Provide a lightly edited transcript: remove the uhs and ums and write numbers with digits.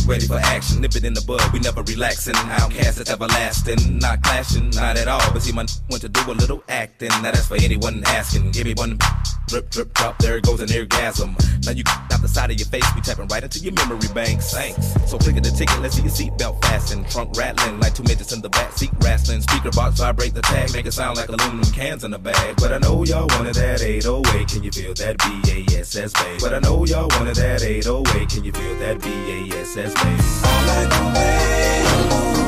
ready for action. Nip it in the bud, we never relaxing. Outcast is everlasting, not clashing, not at all. But see, my want to do a little acting. Now that's for anyone asking. Give me one drip, drip, drop. There goes an orgasm. Now you out the side of your face, we tapping right into your memory banks. Thanks. So click at the ticket, let's see your seatbelt fasten. Trunk rattling like two midgets in the back seat wrestling. Speaker box vibrate the tag, make it sound like aluminum cans in a bag. But I know y'all wanted that 808. Can you feel that BASS bass? But I know y'all wanted that 808. Can you feel that BASS bass? I like the way you move.